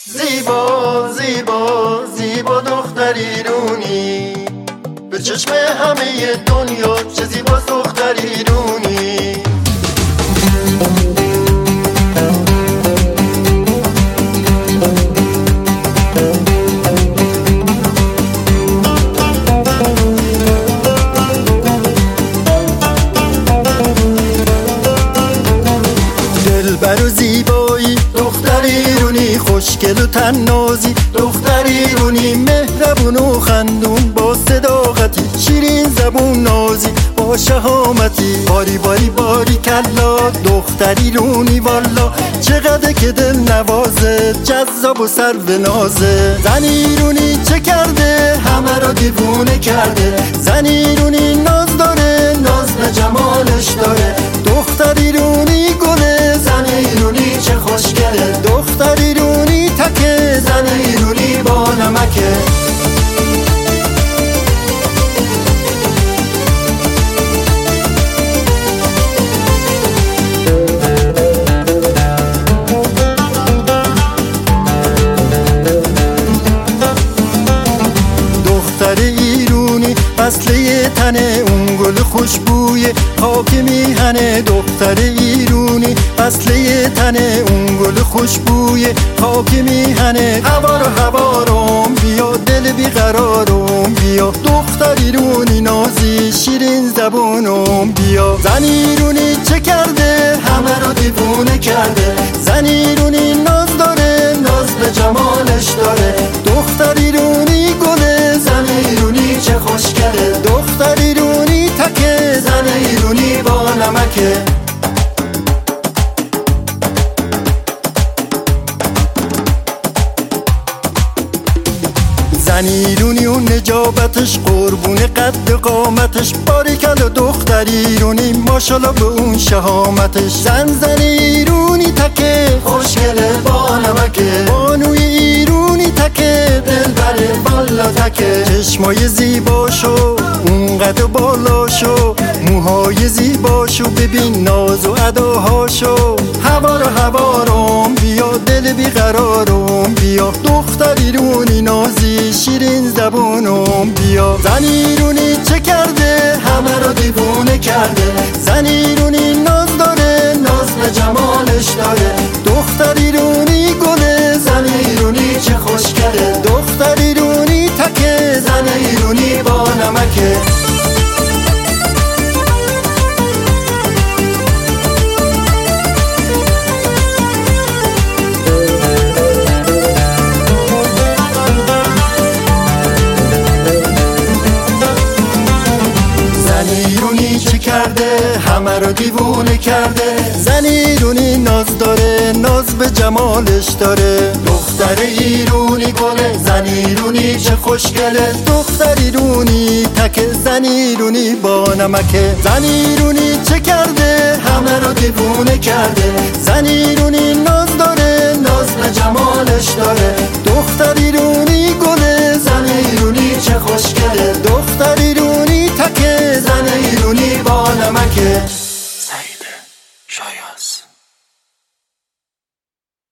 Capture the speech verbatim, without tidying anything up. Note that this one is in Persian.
زیبا زیبا زیبا دختر ایرونی، به چشم همه دنیا چه زیباست دختر ایرونی. دلبر و زیبایی دختر ایرونی، خوشگل و تنازی دختر ایرونی، مهربون و خندون با صداقتی، شیرین زبون نازی با شهامتی. باری باری باری کلا دختر ایرونی، والا چقدر که دل نوازه، جذاب و سر به نازه. زن ایرونی چه کرده همه را دیوونه کرده، زن ایرونی ناز داره، ناز به جمالش داره. دختر ایرونی گله، زن ایرونی چه خوشگله، دختر ایرونی تکه، زن ایرونی با نمکه. دختر ایرونی اصله تنه، اون گل خوشبوی خاک میهنه. دختر ایرونی اصله تنه، اون گل خوشبوی خاک میهنه. هوا رو هوا روم بیا، دل بیقرارم بیا، دختر ایرونی نازی شیرین زبونم بیا. زن ایرونی چه کرده همه رو دیوونه کرده، زن ایرونی ناز داره، ناز به جمالش داره. دختر ایرونی گله، زن ایرونی چه خوشگله، دختر ایرونی تکه، زن ایرونی با نمکه. زن ایرونی و نجابتش، قربون قد قامتش، باریکلا دختر ایرونی ماشالله به اون شهامتش. زن زن ایرونی تکه، خوشگله با نمکه، بانوی ایرونی تکه، دلبره والا تکه. چشمای زیباشو اون قد بالاشو، موهای زیباشو ببین ناز و اداهاشو. هوا رو هوا روم بیا، دل بیقرارم بیا، دختر ایرونی نازی شیرین زبونم بیا. زن ایرونی چه کرده همه رو دیوونه کرده، زن ایرونی ناز داره، ناز به جمالش داره. دختر ایرونی گله، زن ایرونی چه خوشگله، دختر ایرونی تکه، زن ایرونی با نمکه. چه کرده همه رو دیوونه کرده، زن ایرونی ناز داره، ناز به جمالش داره. دختر ایرونی گله، زن ایرونی چه خوشگله، دختر ایرونی تکه، زن ایرونی با نمکه. زن ایرونی چه کرده همه رو دیوونه کرده، زن ایرونی ناز داره، ناز به جمالش داره. دختر ایرونی